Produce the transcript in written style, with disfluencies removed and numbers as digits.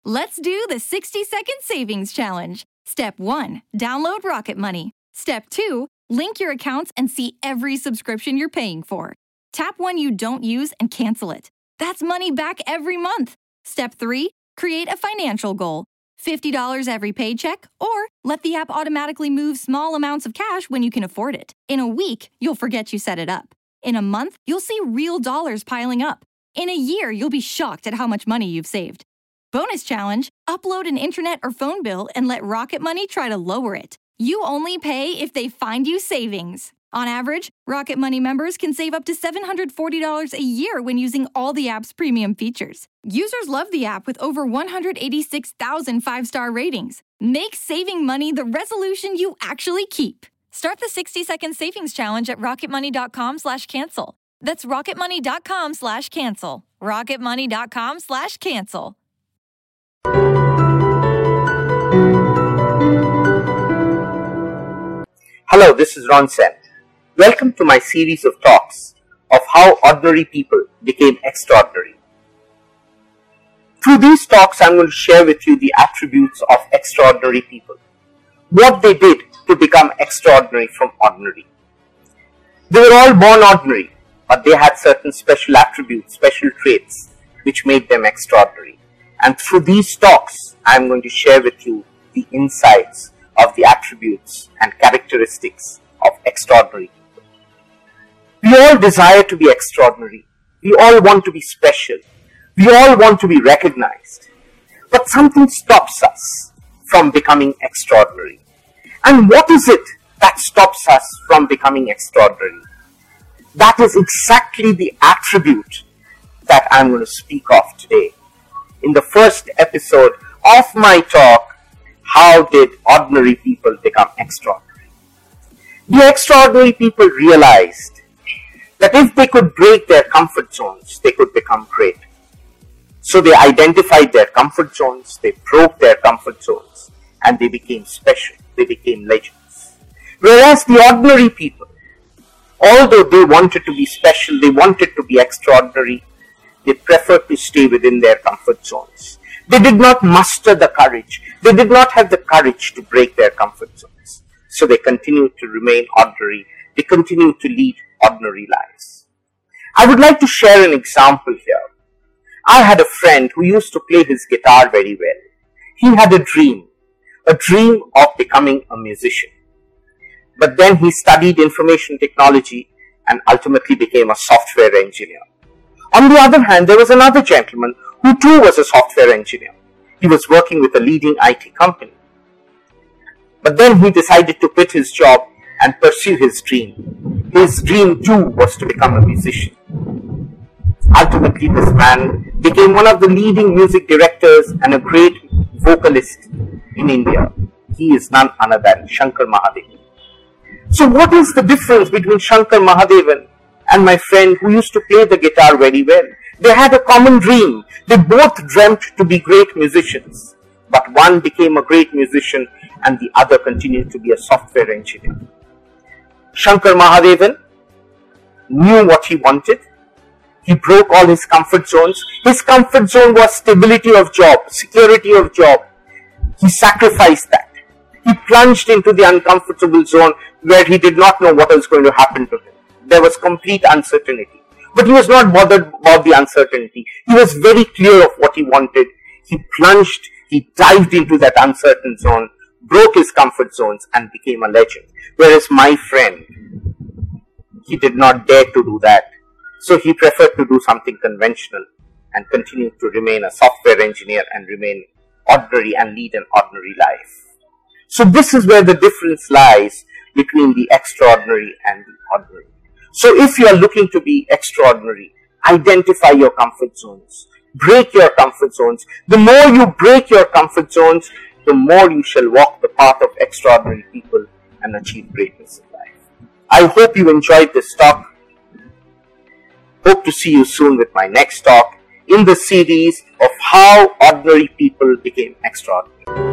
Let's do the 60-second savings challenge. Step 1, download Rocket Money. Step 2, link your accounts and see every subscription you're paying for. Tap one you don't use and cancel it. That's money back every month. Step 3, create a financial goal. $50 every paycheck, or let the app automatically move small amounts of cash when you can afford it. In a week, you'll forget you set it up. In a month, you'll see real dollars piling up. In a year, you'll be shocked at how much money you've saved. Bonus challenge, upload an internet or phone bill and let Rocket Money try to lower it. You only pay if they find you savings. On average, Rocket Money members can save up to $740 a year when using all the app's premium features. Users love the app with over 186,000 5-star ratings. Make saving money the resolution you actually keep. Start the 60-second savings challenge at rocketmoney.com/cancel. That's rocketmoney.com/cancel. rocketmoney.com/cancel. Hello, this is Ron Sen. Welcome to my series of talks of how ordinary people became extraordinary. Through these talks, I'm going to share with you the attributes of extraordinary people, what they did to become extraordinary from ordinary. They were all born ordinary, but they had certain special attributes, special traits, which made them extraordinary. And through these talks, I'm going to share with you the insights of the attributes and characteristics of extraordinary people. We all desire to be extraordinary. We all want to be special. We all want to be recognized. But something stops us from becoming extraordinary. And what is it that stops us from becoming extraordinary? That is exactly the attribute that I'm going to speak of today. In the first episode of my talk, how did ordinary people become extraordinary? The extraordinary people realized that if they could break their comfort zones, they could become great. So they identified their comfort zones, they broke their comfort zones, and they became special, they became legends. Whereas the ordinary people, although they wanted to be special, they wanted to be extraordinary, they preferred to stay within their comfort zones. They did not muster the courage, they did not have the courage to break their comfort zones. So they continued to remain ordinary, they continued to lead ordinary lives. I would like to share an example here. I had a friend who used to play his guitar very well. He had a dream of becoming a musician. But then he studied information technology and ultimately became a software engineer. On the other hand, there was another gentleman who too was a software engineer. He was working with a leading IT company. But then he decided to quit his job and pursue his dream. His dream too was to become a musician. Ultimately, this man became one of the leading music directors and a great vocalist in India. He is none other than Shankar Mahadevan. So what is the difference between Shankar Mahadevan and my friend who used to play the guitar very well? They had a common dream. They both dreamt to be great musicians. But one became a great musician and the other continued to be a software engineer. Shankar Mahadevan knew what he wanted. He broke all his comfort zones. His comfort zone was stability of job, security of job. He sacrificed that. He plunged into the uncomfortable zone where he did not know what was going to happen to him. There was complete uncertainty. But he was not bothered about the uncertainty. He was very clear of what he wanted. He plunged, he dived into that uncertain zone, broke his comfort zones and became a legend. Whereas my friend, he did not dare to do that. So he preferred to do something conventional and continued to remain a software engineer and remain ordinary and lead an ordinary life. So this is where the difference lies between the extraordinary and the ordinary. So if you are looking to be extraordinary, identify your comfort zones, break your comfort zones. The more you break your comfort zones, the more you shall walk the path of extraordinary people and achieve greatness in life. I hope you enjoyed this talk. Hope to see you soon with my next talk in the series of how ordinary people became extraordinary.